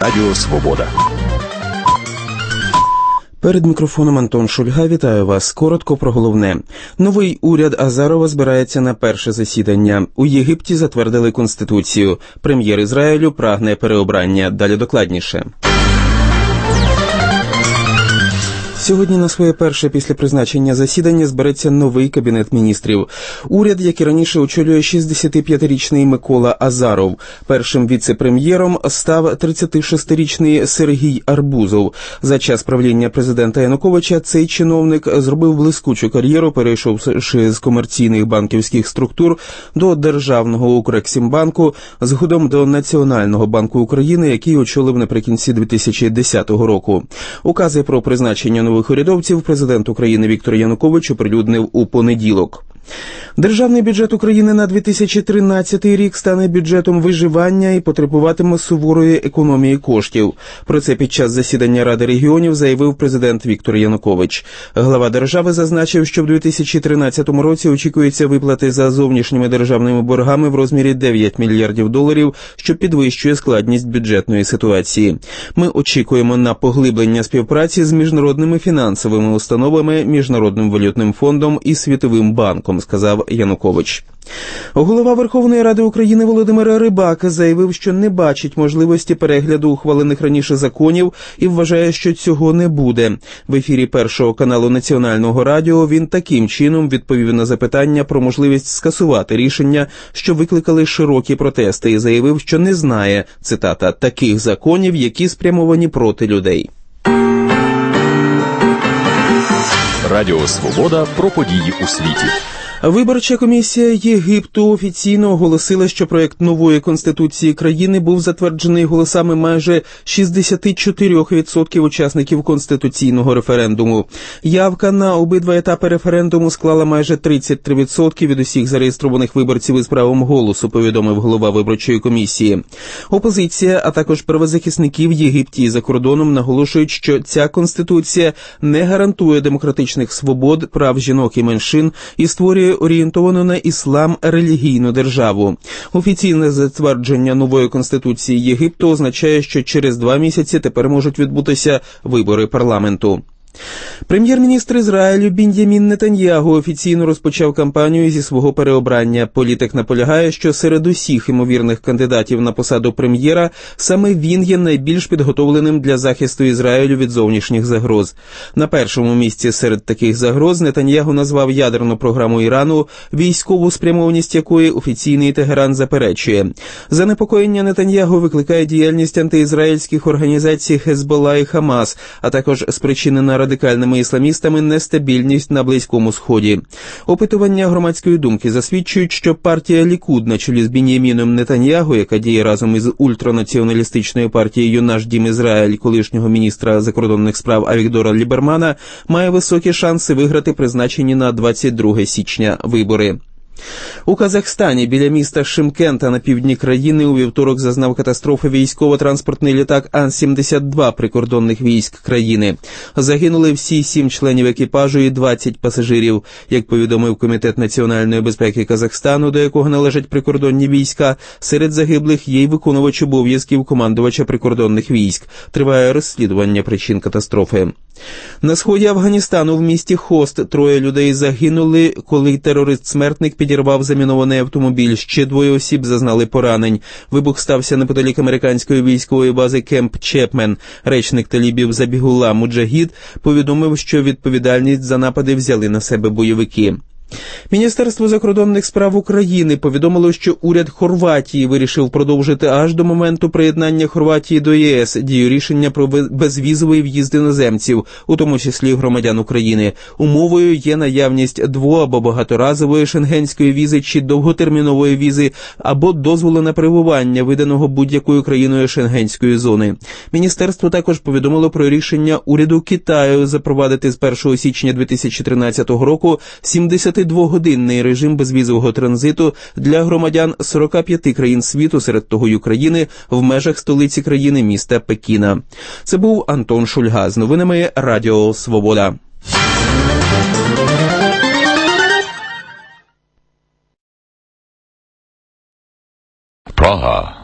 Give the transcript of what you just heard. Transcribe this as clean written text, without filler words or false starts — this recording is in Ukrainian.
Радіо Свобода. Перед мікрофоном Антон Шульга. Вітаю вас. Коротко про головне. Новий уряд Азарова збирається на перше засідання. У Єгипті затвердили Конституцію. Прем'єр Ізраїлю прагне переобрання. Далі докладніше. Сьогодні на своє перше після призначення засідання збереться новий Кабінет міністрів. Уряд, як і раніше, очолює 65-річний Микола Азаров. Першим віце-прем'єром став 36-річний Сергій Арбузов. За час правління президента Януковича цей чиновник зробив блискучу кар'єру, перейшовши з комерційних банківських структур до Державного Укрексімбанку, згодом до Національного банку України, який очолив наприкінці 2010 року. Укази про призначення нових урядовців президент України Віктор Янукович оприлюднив у понеділок. Державний бюджет України на 2013 рік стане бюджетом виживання і потребуватиме суворої економії коштів. Про це під час засідання Ради регіонів заявив президент Віктор Янукович. Глава держави зазначив, що в 2013 році очікується виплати за зовнішніми державними боргами в розмірі 9 мільярдів доларів, що підвищує складність бюджетної ситуації. Ми очікуємо на поглиблення співпраці з міжнародними фінансовими установами, Міжнародним валютним фондом і Світовим банком, сказав Янукович. Голова Верховної Ради України Володимир Рибак заявив, що не бачить можливості перегляду ухвалених раніше законів і вважає, що цього не буде. В ефірі Першого каналу Національного радіо він таким чином відповів на запитання про можливість скасувати рішення, що викликали широкі протести, і заявив, що не знає, цитата, «таких законів, які спрямовані проти людей». Радіо Свобода про події у світі. Виборча комісія Єгипту офіційно оголосила, що проєкт нової Конституції країни був затверджений голосами майже 64% учасників конституційного референдуму. Явка на обидва етапи референдуму склала майже 33% від усіх зареєстрованих виборців із правом голосу, повідомив голова виборчої комісії. Опозиція, а також правозахисники в Єгипті і за кордоном наголошують, що ця Конституція не гарантує демократичних свобод, прав жінок і меншин і створює орієнтовану на іслам релігійну державу. Офіційне затвердження нової Конституції Єгипту означає, що через 2 місяці тепер можуть відбутися вибори парламенту. Прем'єр-міністр Ізраїлю Бін'ямін Нетаньягу офіційно розпочав кампанію зі свого переобрання. Політик наполягає, що серед усіх ймовірних кандидатів на посаду прем'єра саме він є найбільш підготовленим для захисту Ізраїлю від зовнішніх загроз. На першому місці серед таких загроз Нетаньягу назвав ядерну програму Ірану, військову спрямованість якої офіційний Тегеран заперечує. Занепокоєння Нетаньягу викликає діяльність антиізраїльських організацій Хезболла і Хамас, а також спричинена радикальними ісламістами нестабільність на Близькому Сході. Опитування громадської думки засвідчують, що партія Лікуд на чолі з Бін'яміном Нетаньягу, яка діє разом із ультранаціоналістичною партією «Наш Дім Ізраїль» колишнього міністра закордонних справ Авігдора Лібермана, має високі шанси виграти призначені на 22 січня вибори. У Казахстані біля міста Шимкента на півдні країни у вівторок зазнав катастрофи військово-транспортний літак Ан-72 прикордонних військ країни. Загинули всі 7 членів екіпажу і 20 пасажирів. Як повідомив Комітет національної безпеки Казахстану, до якого належать прикордонні війська, серед загиблих є й виконувач обов'язків командувача прикордонних військ. Триває розслідування причин катастрофи. На сході Афганістану в місті Хост 3 людей загинули, коли терорист-смертник підірвав замінований автомобіль. Ще 2 осіб зазнали поранень. Вибух стався неподалік американської військової бази Кемп Чепмен. Речник талібів Забігулла Муджагід повідомив, що відповідальність за напади взяли на себе бойовики. Міністерство закордонних справ України повідомило, що уряд Хорватії вирішив продовжити аж до моменту приєднання Хорватії до ЄС дію рішення про безвізовий в'їзд іноземців, у тому числі громадян України. Умовою є наявність 2- або багаторазової шенгенської візи чи довготермінової візи, або дозволу на перебування, виданого будь-якою країною шенгенської зони. Міністерство також повідомило про рішення уряду Китаю запровадити з 1 січня 2013 року 72-годинний режим безвізового транзиту для громадян 45 країн світу, серед того й України, в межах столиці країни міста Пекіна. Це був Антон Шульга з новинами Радіо Свобода. Praha